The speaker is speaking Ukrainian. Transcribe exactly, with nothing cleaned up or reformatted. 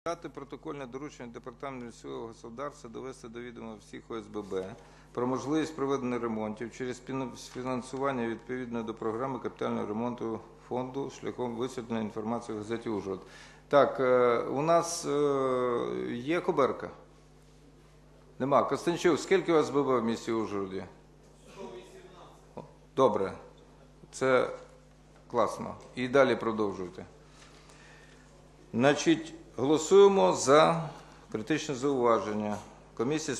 Дати протокольне доручення Департаменту місцевого господарства довести до відома всіх О С Б Б про можливість проведення ремонтів через фінансування відповідно до програми капітального ремонту фонду шляхом висвітлення інформації в газеті «Ужгород». Так, у нас є Коберка? Нема. Костянчук, скільки у вас О С Б Б в місті Ужгороді? Добре. Це класно. І далі продовжуйте. Значить, голосуємо за критичне зауваження. Комісія